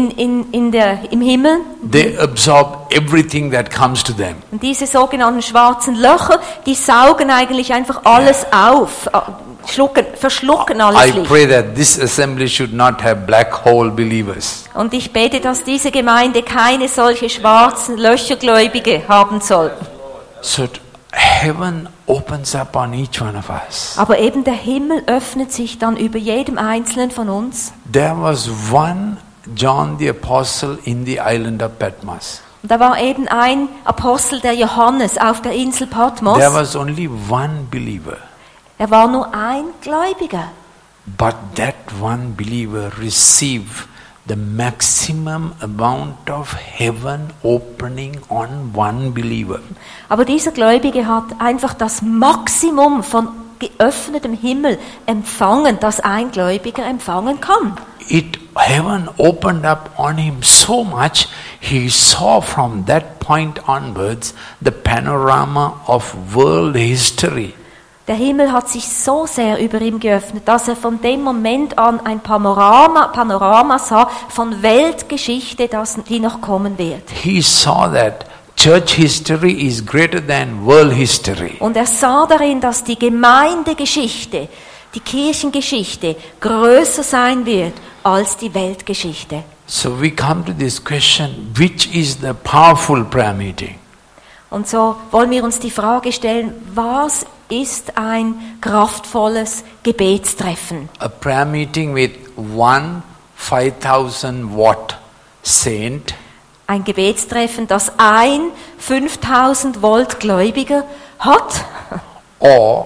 Speaker 3: Im Himmel.
Speaker 2: They absorb everything that comes to them.
Speaker 3: Und diese sogenannten schwarzen Löcher, die saugen eigentlich einfach alles auf, verschlucken alles
Speaker 2: I
Speaker 3: Licht.
Speaker 2: pray that this assembly should not have black hole believers.
Speaker 3: Und ich bete, dass diese Gemeinde keine solche schwarzen Löchergläubige haben soll.
Speaker 2: So heaven opens up on each one of us.
Speaker 3: Aber eben der Himmel öffnet sich dann über jedem Einzelnen von uns.
Speaker 2: There was one John the Apostle in the island of Patmos.
Speaker 3: Und da war eben ein Apostel, der Johannes, auf der Insel Patmos.
Speaker 2: There was only one believer.
Speaker 3: Er war nur ein Gläubiger.
Speaker 2: But that one believer received the maximum amount of heaven opening on one believer.
Speaker 3: Aber dieser Gläubige hat einfach das Maximum von geöffnetem Himmel empfangen, das ein Gläubiger empfangen kann.
Speaker 2: Heaven opened up on him so much, he saw from that point onwards the panorama of world history.
Speaker 3: Der Himmel hat sich so sehr über ihm geöffnet, dass er von dem Moment an ein Panorama sah von Weltgeschichte, die noch kommen wird.
Speaker 2: He saw that church history is greater than world history.
Speaker 3: Und er sah darin, dass die Gemeindegeschichte, die Kirchengeschichte größer sein wird als die Weltgeschichte.
Speaker 2: So we come to this question, which is the powerful prayer meeting?
Speaker 3: Und so wollen wir uns die Frage stellen, was ist ein kraftvolles Gebetstreffen?
Speaker 2: A prayer meeting with one 5,000 watt saint.
Speaker 3: Ein Gebetstreffen, das ein 5000 Volt Gläubiger hat.
Speaker 2: Or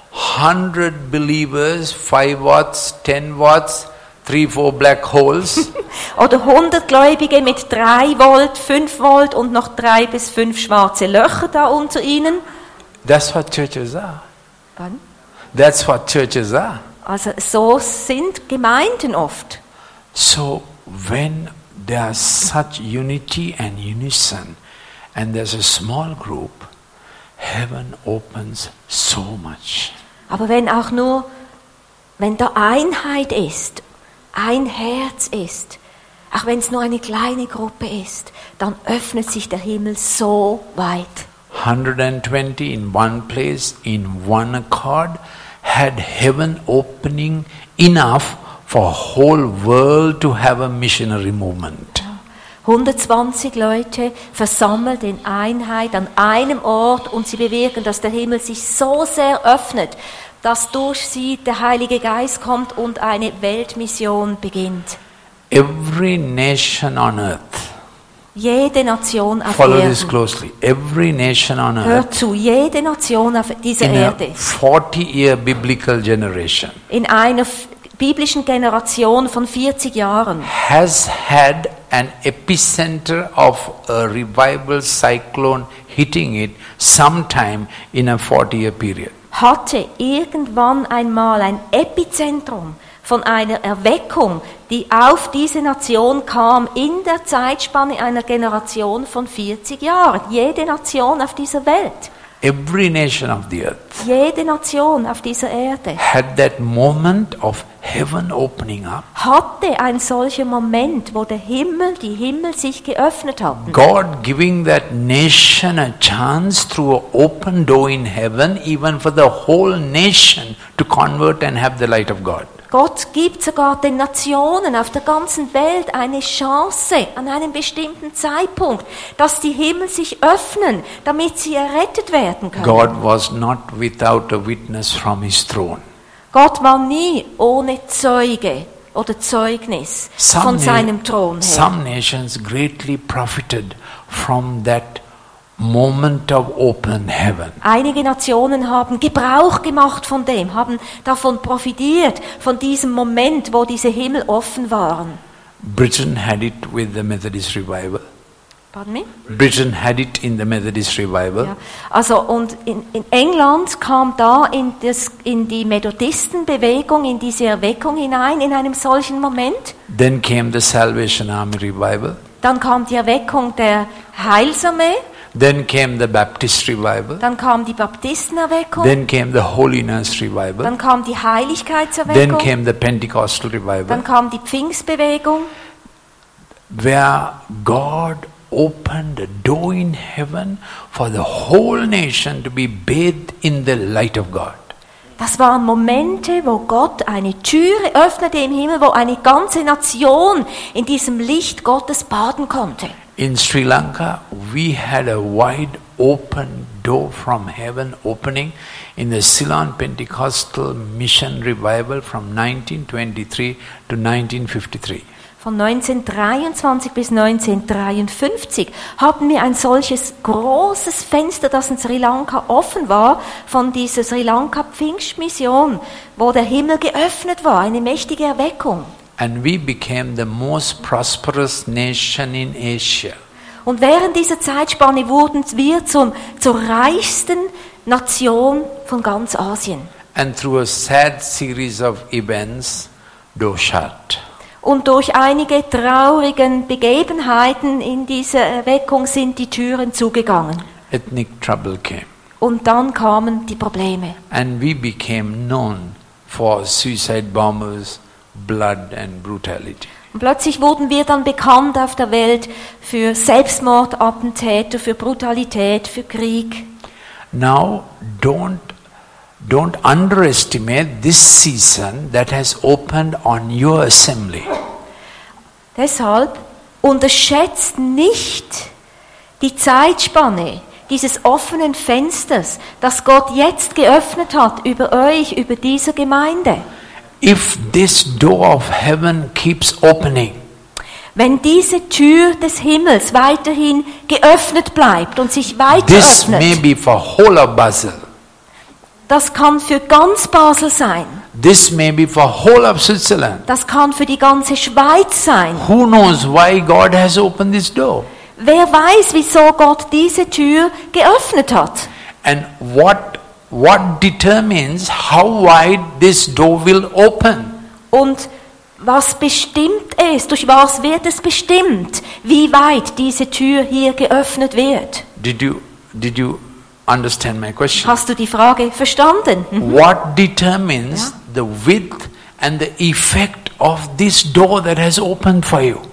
Speaker 2: 100 believers, 5 watts, 10 watts, 3, 4 black holes.
Speaker 3: Oder 100 Gläubige mit 3 Volt, 5 Volt und noch 3 bis 5 schwarze Löcher da unter ihnen.
Speaker 2: That's what churches are.
Speaker 3: Wann?
Speaker 2: That's what churches are.
Speaker 3: Also so sind Gemeinden oft.
Speaker 2: So when there's such unity and unison and there's a small group, heaven opens so much.
Speaker 3: Aber wenn da Einheit ist, ein Herz ist, auch wenn es nur eine kleine Gruppe ist, dann öffnet sich der Himmel so weit.
Speaker 2: 120 in one place, in one accord, had heaven opening enough for a whole world to have a missionary movement.
Speaker 3: 120 Leute versammelt in Einheit an einem Ort und sie bewirken, dass der Himmel sich so sehr öffnet, dass durch sie der Heilige Geist kommt und eine Weltmission beginnt.
Speaker 2: Every nation on earth,
Speaker 3: jede Nation auf
Speaker 2: follow
Speaker 3: Erden.
Speaker 2: this closely, every nation on earth,
Speaker 3: Hört zu, jede Nation auf dieser
Speaker 2: in a
Speaker 3: Erde,
Speaker 2: 40-year biblical generation,
Speaker 3: in einer biblischen Generation von 40 Jahren,
Speaker 2: has had an epicenter of a revival cyclone hitting it sometime in a 40-year period.
Speaker 3: hatte irgendwann einmal ein Epizentrum von einer Erweckung, die auf diese Nation kam, in der Zeitspanne einer Generation von 40 Jahren. Jede Nation auf dieser Welt,
Speaker 2: Every nation of the earth
Speaker 3: jede Nation auf dieser Erde
Speaker 2: had that moment of heaven opening up.
Speaker 3: hatte ein solcher Moment, wo der Himmel, die Himmel sich geöffnet hatten.
Speaker 2: God giving that nation a chance through an open door in heaven, even for the whole nation to convert and have the light of God.
Speaker 3: Gott gibt sogar den Nationen auf der ganzen Welt eine Chance an einem bestimmten Zeitpunkt, dass die Himmel sich öffnen, damit sie errettet werden können.
Speaker 2: God was not without a witness from his throne.
Speaker 3: Gott war nie ohne Zeuge oder Zeugnis von seinem Thron her.
Speaker 2: Some nations greatly profited from that moment of open heaven.
Speaker 3: Einige Nationen haben Gebrauch gemacht von dem, haben davon profitiert, von diesem Moment, wo diese Himmel offen waren.
Speaker 2: Britain had it with the Methodist revival.
Speaker 3: Pardon me?
Speaker 2: Britain had it in the Methodist revival.
Speaker 3: Ja, also und in England kam da in die Methodistenbewegung, in diese Erweckung hinein, in einem solchen Moment.
Speaker 2: Then came the Salvation Army revival.
Speaker 3: Dann kam die Erweckung der Heilsarmee.
Speaker 2: Then came the Baptist revival.
Speaker 3: Dann kam die Baptistenerweckung.
Speaker 2: Then came the Holiness revival.
Speaker 3: Dann kam die Heiligkeitserweckung.
Speaker 2: Then came the Pentecostal revival.
Speaker 3: Dann kam die Pfingstbewegung.
Speaker 2: Where God opened a door in heaven for the whole nation to be bathed in the light of God.
Speaker 3: Das waren Momente, wo Gott eine Türe öffnete im Himmel, wo eine ganze Nation in diesem Licht Gottes baden konnte.
Speaker 2: In Sri Lanka, we had a wide open door from heaven opening in the Ceylon Pentecostal Mission Revival from 1923 to 1953.
Speaker 3: Von 1923 bis 1953 hatten wir ein solches großes Fenster, das in Sri Lanka offen war, von dieser Sri Lanka Pfingstmission, wo der Himmel geöffnet war, eine mächtige Erweckung.
Speaker 2: And we became the most prosperous nation in Asia.
Speaker 3: Und während dieser Zeitspanne wurden wir zur reichsten Nation von ganz Asien.
Speaker 2: And through a sad series of events, door shut.
Speaker 3: Und durch einige traurigen Begebenheiten in dieser Erweckung sind die Türen zugegangen.
Speaker 2: Ethnic trouble came.
Speaker 3: Und dann kamen die Probleme.
Speaker 2: And we became known for suicide bombers, blood and brutality.
Speaker 3: Und plötzlich wurden wir dann bekannt auf der Welt für Selbstmordattentäter, für Brutalität, für Krieg.
Speaker 2: Now, don't underestimate this season that has opened on your assembly.
Speaker 3: Deshalb unterschätzt nicht die Zeitspanne dieses offenen Fensters, das Gott jetzt geöffnet hat über euch, über diese Gemeinde.
Speaker 2: If this door of heaven keeps opening,
Speaker 3: wenn diese Tür des Himmels weiterhin geöffnet bleibt und sich weiter
Speaker 2: this may
Speaker 3: öffnet,
Speaker 2: be for whole of Basel.
Speaker 3: Das kann für ganz Basel sein.
Speaker 2: This may be for whole of Switzerland.
Speaker 3: Das kann für die ganze Schweiz sein.
Speaker 2: Who knows why God has opened this door?
Speaker 3: Wer weiß, wieso Gott diese Tür geöffnet hat?
Speaker 2: And what determines how wide this door will open?
Speaker 3: Und was bestimmt es? Durch was wird es bestimmt, wie weit diese Tür hier geöffnet wird?
Speaker 2: Did you understand my question?
Speaker 3: Hast du die Frage verstanden?
Speaker 2: What determines the width and the effect of this door that has opened for you?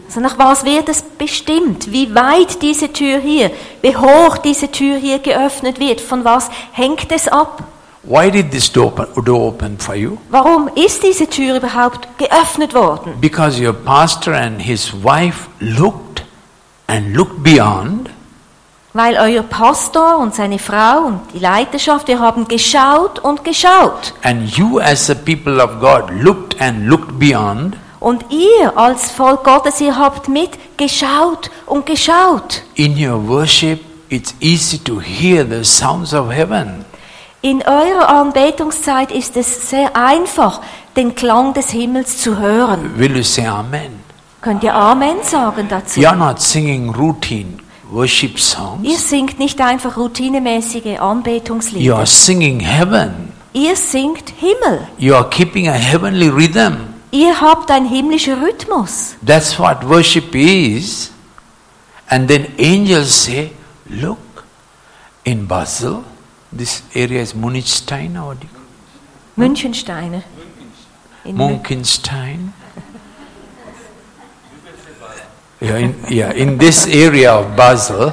Speaker 3: Also nach was wird es bestimmt? Wie weit diese Tür hier, wie hoch diese Tür hier geöffnet wird? Von was hängt es ab?
Speaker 2: Why did this door open for you?
Speaker 3: Warum ist diese Tür überhaupt geöffnet worden?
Speaker 2: Because your pastor and his wife looked and looked beyond.
Speaker 3: Weil euer Pastor und seine Frau und die Leiterschaft, wir haben geschaut und geschaut.
Speaker 2: And you as the people of God looked and looked beyond.
Speaker 3: Und ihr als Volk Gottes, ihr habt mitgeschaut und geschaut.
Speaker 2: In your worship, it's easy to hear the sounds of heaven.
Speaker 3: In eurer Anbetungszeit ist es sehr einfach, den Klang des Himmels zu hören.
Speaker 2: Will you say Amen?
Speaker 3: Könnt ihr Amen sagen dazu?
Speaker 2: You are not singing routine worship
Speaker 3: Ihr
Speaker 2: songs.
Speaker 3: singt nicht einfach routinemäßige
Speaker 2: You
Speaker 3: Anbetungslieder.
Speaker 2: are singing heaven.
Speaker 3: Ihr singt Himmel.
Speaker 2: You are keeping a heavenly rhythm.
Speaker 3: Ihr habt einen himmlischen Rhythmus.
Speaker 2: That's what worship is. And then angels say, look, in Basel, this area is Munichstein, or what do you call it?
Speaker 3: Münchensteine. In
Speaker 2: Munkenstein. In this area of Basel,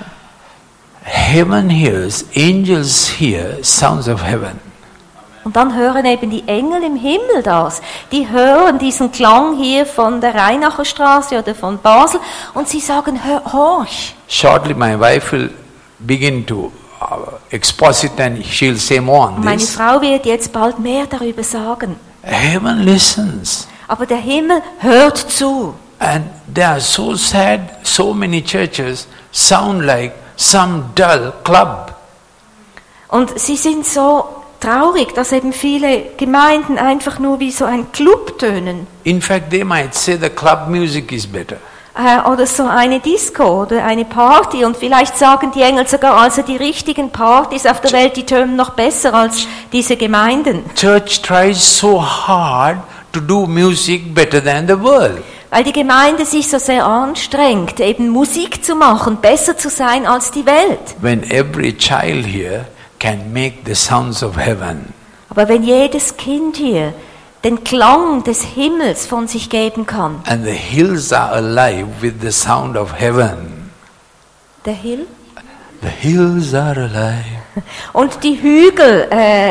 Speaker 2: heaven hears, angels hear sounds of heaven.
Speaker 3: Und dann hören eben die Engel im Himmel das. Die hören diesen Klang hier von der Rheinacher Straße oder von Basel und sie sagen, horch.
Speaker 2: Shortly my wife will begin to exposit and she'll say more on
Speaker 3: Meine
Speaker 2: this.
Speaker 3: Frau wird jetzt bald mehr darüber sagen.
Speaker 2: Heaven listens.
Speaker 3: Aber der Himmel hört zu.
Speaker 2: And they are so sad, so many churches sound like some dull club.
Speaker 3: Und sie sind so traurig, dass eben viele Gemeinden einfach nur wie so ein Club tönen.
Speaker 2: In fact, they might say the club music is better.
Speaker 3: Oder so eine Disco oder eine Party. Und vielleicht sagen die Engel sogar, also die richtigen Partys auf der Welt, die tönen noch besser als diese Gemeinden.
Speaker 2: Church tries so hard to do music better than the world.
Speaker 3: Weil die Gemeinde sich so sehr anstrengt, eben Musik zu machen, besser zu sein als die Welt.
Speaker 2: When every child here can make the sounds of heaven.
Speaker 3: Aber wenn jedes Kind hier den Klang des Himmels von sich geben kann,
Speaker 2: And the hills are alive with the sound of heaven.
Speaker 3: der Hill,
Speaker 2: The hills are alive.
Speaker 3: und die Hügel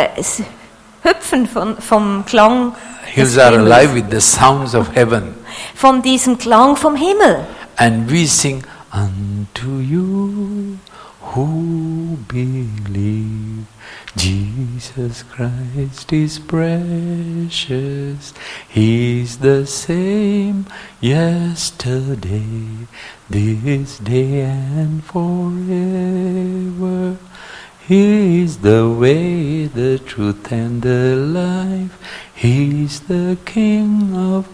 Speaker 3: hüpfen vom Klang
Speaker 2: Hills
Speaker 3: des
Speaker 2: are
Speaker 3: Himmels,
Speaker 2: alive with the sounds of heaven.
Speaker 3: von diesem Klang vom Himmel.
Speaker 2: And we sing, unto you who believe Jesus Christ is precious. He's the same yesterday, this day and forever. He is the way, the truth and the life. He is the King of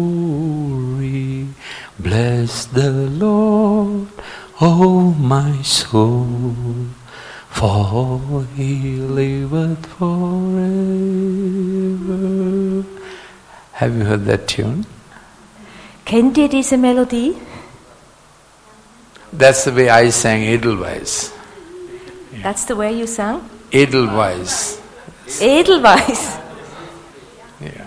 Speaker 2: glory. Bless the Lord, oh my soul, for He liveth forever. Have you heard that tune?
Speaker 3: Kennt ihr diese Melodie?
Speaker 2: That's the way I sang Edelweiss.
Speaker 3: That's the way you sang?
Speaker 2: Edelweiss.
Speaker 3: Edelweiss.
Speaker 2: Yeah.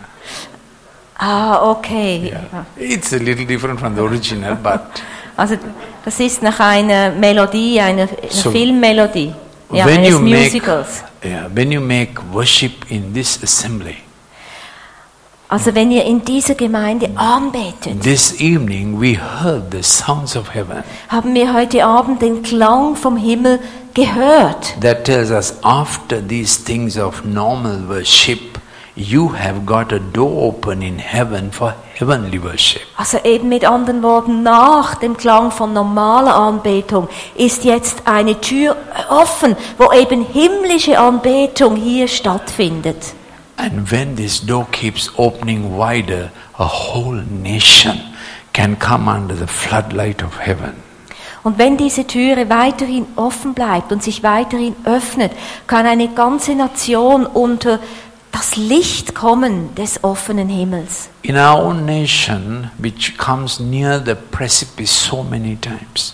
Speaker 3: Okay.
Speaker 2: Yeah. It's a little different from the original, but
Speaker 3: Also das ist nach einer Melodie, einer
Speaker 2: So,
Speaker 3: Filmmelodie, ja,
Speaker 2: when
Speaker 3: eines
Speaker 2: you
Speaker 3: Musicals.
Speaker 2: when you make worship in this assembly,
Speaker 3: Also wenn ihr in dieser Gemeinde anbetet,
Speaker 2: this evening we heard the sounds of heaven.
Speaker 3: haben wir heute Abend den Klang vom Himmel gehört.
Speaker 2: That tells us after these things of normal worship, you have got a door open in heaven for heavenly worship.
Speaker 3: Also eben mit anderen Worten, nach dem Klang von normaler Anbetung ist jetzt eine Tür offen, wo eben himmlische Anbetung hier stattfindet.
Speaker 2: And when this door keeps opening wider, a whole nation can come under the floodlight of heaven.
Speaker 3: Und wenn diese Türe weiterhin offen bleibt und sich weiterhin öffnet, kann eine ganze Nation unter das Licht kommen des offenen Himmels.
Speaker 2: In our own nation, which comes near the precipice so many times,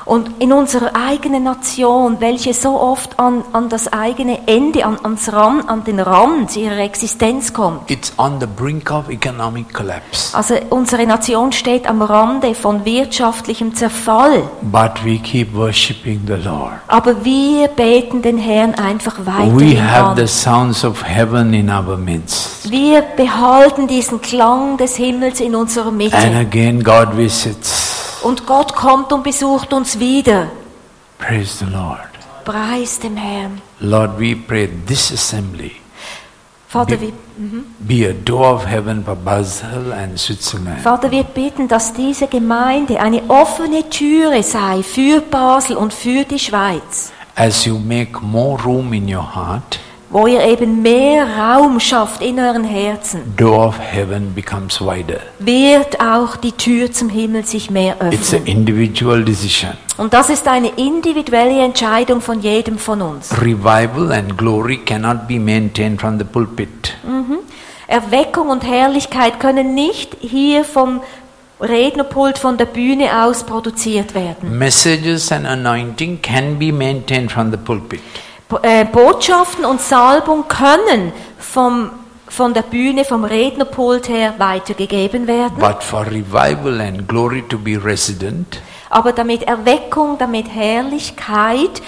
Speaker 3: Und in unserer eigenen Nation, welche so oft an das eigene Ende, an den Rand ihrer Existenz kommt.
Speaker 2: It's on the brink of economic collapse.
Speaker 3: Also unsere Nation steht am Rande von wirtschaftlichem Zerfall.
Speaker 2: But we keep worshiping the Lord.
Speaker 3: Aber wir beten den Herrn einfach weiter
Speaker 2: We have
Speaker 3: an.
Speaker 2: the sounds of heaven in our midst.
Speaker 3: Wir behalten diesen Klang des Himmels in unserer Mitte.
Speaker 2: And again God visits.
Speaker 3: Und Gott kommt und besucht uns wieder.
Speaker 2: Praise the Lord.
Speaker 3: Preis dem Herrn.
Speaker 2: Lord, we pray this assembly
Speaker 3: Vater,
Speaker 2: be a door of heaven for Basel and Switzerland.
Speaker 3: Vater, wir bitten, dass diese Gemeinde eine offene Türe sei für Basel und für die Schweiz,
Speaker 2: As you make more room in your heart,
Speaker 3: wo ihr eben mehr Raum schafft in euren Herzen,
Speaker 2: door of heaven becomes wider.
Speaker 3: wird auch die Tür zum Himmel sich mehr
Speaker 2: It's an
Speaker 3: öffnen.
Speaker 2: individual decision.
Speaker 3: Und das ist eine individuelle Entscheidung von jedem von uns.
Speaker 2: Revival and glory cannot be maintained from the pulpit.
Speaker 3: Erweckung und Herrlichkeit können nicht hier vom Rednerpult von der Bühne aus produziert werden.
Speaker 2: Messages and anointing can be maintained from the pulpit.
Speaker 3: Botschaften und Salbung können von der Bühne, vom Rednerpult her weitergegeben werden.
Speaker 2: But for revival and glory to be resident,
Speaker 3: Aber damit Erweckung, damit Herrlichkeit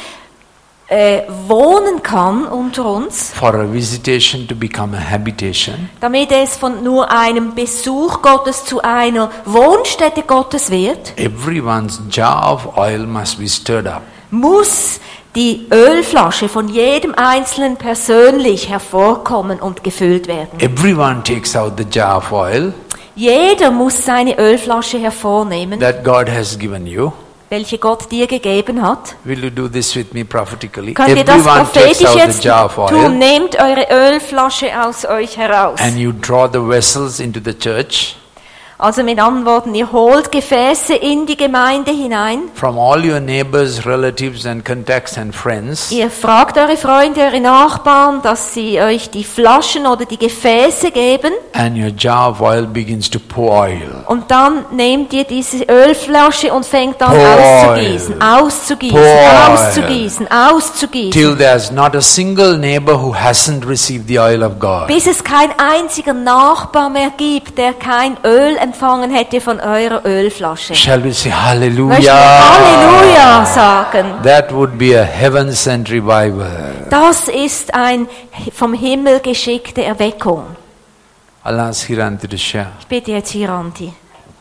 Speaker 3: wohnen kann unter uns,
Speaker 2: for a visitation to become a habitation,
Speaker 3: damit es von nur einem Besuch Gottes zu einer Wohnstätte Gottes wird,
Speaker 2: everyone's jar of oil must be stirred up.
Speaker 3: muss die Ölflasche von jedem Einzelnen persönlich hervorkommen und gefüllt werden.
Speaker 2: Everyone takes out the jar of oil
Speaker 3: Jeder muss seine Ölflasche hervornehmen,
Speaker 2: that God has given you.
Speaker 3: welche Gott dir gegeben hat.
Speaker 2: Will you do this with me prophetically?
Speaker 3: Könnt ihr das
Speaker 2: Everyone takes
Speaker 3: prophetisch
Speaker 2: out
Speaker 3: jetzt
Speaker 2: the jar of
Speaker 3: tun?
Speaker 2: oil
Speaker 3: Nehmt eure Ölflasche aus euch heraus.
Speaker 2: and you draw the vessels into the church
Speaker 3: Also mit anderen Worten, ihr holt Gefäße in die Gemeinde hinein.
Speaker 2: from all your neighbors, relatives and contacts and friends.
Speaker 3: Ihr fragt eure Freunde, eure Nachbarn, dass sie euch die Flaschen oder die Gefäße geben.
Speaker 2: And your jar of oil begins to pour oil.
Speaker 3: Und dann nehmt ihr diese Ölflasche und fängt an
Speaker 2: Pour
Speaker 3: auszugießen,
Speaker 2: oil.
Speaker 3: auszugießen,
Speaker 2: Pour
Speaker 3: auszugießen, auszugießen.
Speaker 2: Till there's not a single neighbor who hasn't received the oil of God.
Speaker 3: Bis es kein einziger Nachbar mehr gibt, der kein Öl empfangen hätte von eurer Ölflasche.
Speaker 2: Shall we say
Speaker 3: Möchten wir
Speaker 2: hallelujah?
Speaker 3: Halleluja sagen?
Speaker 2: That would be a heaven-sent revival.
Speaker 3: Das ist ein vom Himmel geschickte Erweckung.
Speaker 2: I'll ask Hiranti to share.
Speaker 3: Ich bitte jetzt Hiranti.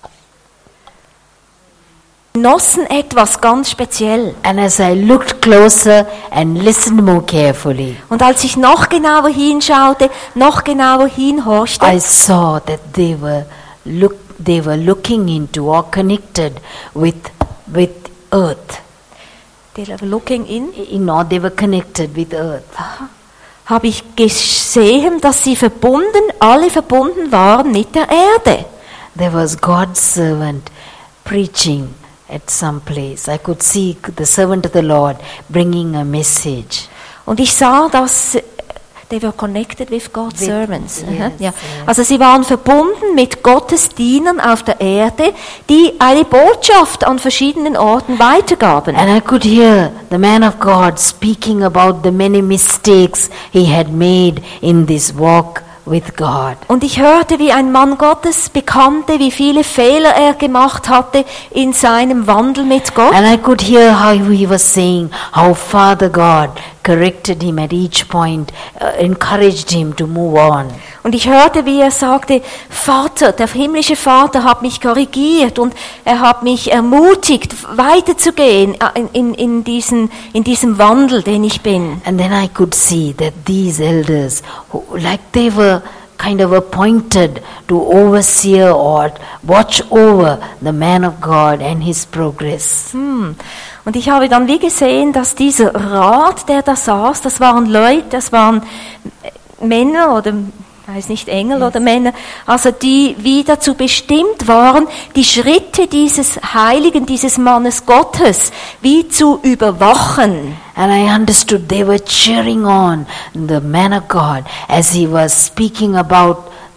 Speaker 3: Genossen etwas ganz speziell.
Speaker 4: And as I looked closer and listened more carefully,
Speaker 3: Und als ich noch genauer hinschaute, noch genauer hinhorchte,
Speaker 4: I saw that they were looking into or connected with earth.
Speaker 3: they were looking in,
Speaker 4: They were connected with earth.
Speaker 3: habe ich gesehen, dass sie alle verbunden waren mit der Erde.
Speaker 4: There was God's servant preaching at some place. I could see the servant of the Lord bringing a message.
Speaker 3: Und ich sah, dass they were connected with God's servants.
Speaker 4: yes,
Speaker 3: Ja.
Speaker 4: yes.
Speaker 3: Also sie waren verbunden mit Gottes Dienern auf der Erde, die eine Botschaft an verschiedenen Orten weitergaben.
Speaker 4: And I could hear the man of God speaking about the many mistakes he had made in this walk with God.
Speaker 3: Und ich hörte, wie ein Mann Gottes bekannte, wie viele Fehler er gemacht hatte in seinem Wandel mit Gott.
Speaker 4: And I could hear how he was saying how Father God corrected him at each point, encouraged him to move on.
Speaker 3: Und ich hörte, wie er sagte, Vater, der himmlische Vater hat mich korrigiert und er hat mich ermutigt, weiterzugehen in diesem Wandel, den ich bin.
Speaker 4: And then I could see that these elders, like they were kind of appointed to overseer or watch over the man of God and his progress.
Speaker 3: Und ich habe dann wie gesehen, dass dieser Rat, der da saß, das waren Leute, das waren Männer oder weiß nicht, Engel oder Männer, also die wie dazu bestimmt waren, die Schritte dieses Heiligen, dieses Mannes Gottes, wie zu überwachen.
Speaker 4: And I understood they were cheering on the man of God as he was speaking about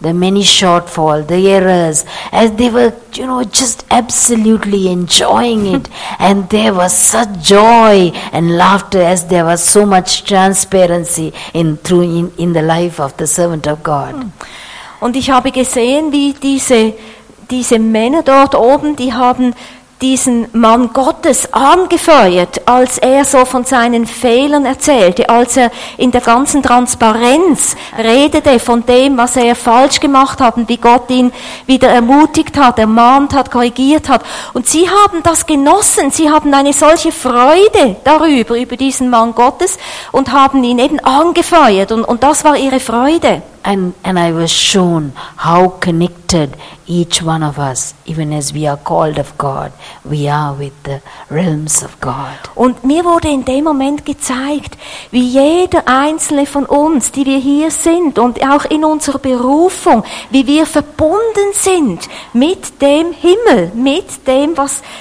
Speaker 4: the many shortfall, the errors, as they were, just absolutely enjoying it. And there was such joy and laughter as there was so much transparency in the life of the servant of God.
Speaker 3: Und ich habe gesehen, wie diese Männer dort oben, die haben diesen Mann Gottes angefeuert, als er so von seinen Fehlern erzählte, als er in der ganzen Transparenz redete von dem, was er falsch gemacht hat und wie Gott ihn wieder ermutigt hat, ermahnt hat, korrigiert hat. Und sie haben das genossen, sie haben eine solche Freude darüber, über diesen Mann Gottes und haben ihn eben angefeuert und das war ihre Freude.
Speaker 4: And I was shown how connected each one of us, even as we are called of God, we are with the realms of God.
Speaker 3: Und mir wurde in dem Moment gezeigt, wie jeder einzelne von uns, die wir hier sind und auch in unserer Berufung, wie wir verbunden sind mit dem Himmel, mit dem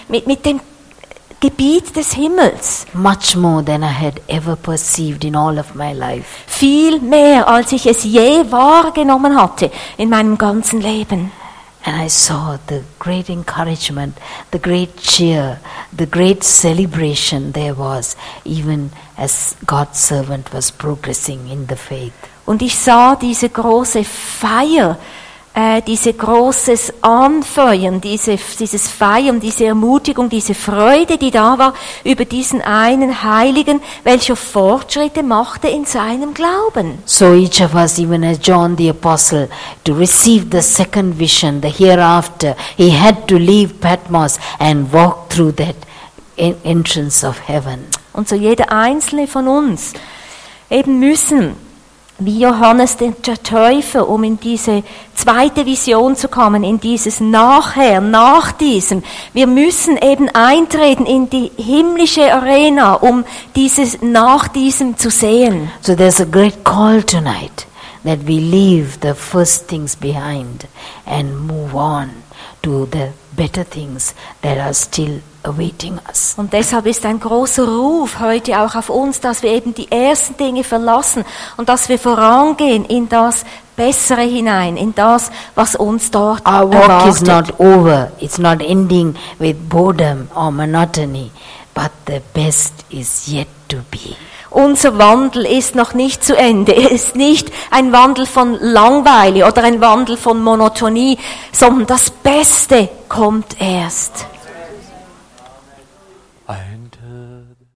Speaker 3: Gebiet des Himmels.
Speaker 4: Much more than I had ever perceived in all of my life.
Speaker 3: Viel mehr, als ich es je wahrgenommen hatte in meinem ganzen Leben.
Speaker 4: And I saw the great encouragement, the great cheer, the great celebration there was, even as God's servant was progressing in the faith.
Speaker 3: Und ich sah diese große Feier, diese großes Anfeuern, dieses Feiern, diese Ermutigung, diese Freude, die da war über diesen einen Heiligen, welcher Fortschritte machte in seinem Glauben.
Speaker 4: So each of us, even as John the Apostle, to receive the second vision, the hereafter, he had to leave Patmos and walk through that entrance of heaven.
Speaker 3: Und so jeder einzelne von uns eben müssen, wie Johannes der Täufer, um in diese zweite Vision zu kommen, in dieses Nachher, nach diesem. Wir müssen eben eintreten in die himmlische Arena, um dieses nach diesem zu sehen.
Speaker 4: So there's a great call tonight that we leave the first things behind and move on to the better things that are still awaiting us.
Speaker 3: Und deshalb ist ein großer Ruf heute auch auf uns, dass wir eben die ersten Dinge verlassen und dass wir vorangehen in das Bessere hinein, in das, was uns dort
Speaker 4: Our walk is not over. It's not ending with boredom or monotony, but the best is yet to be.
Speaker 3: Unser Wandel ist noch nicht zu Ende. Er ist nicht ein Wandel von Langweile oder ein Wandel von Monotonie, sondern das Beste kommt erst.
Speaker 2: And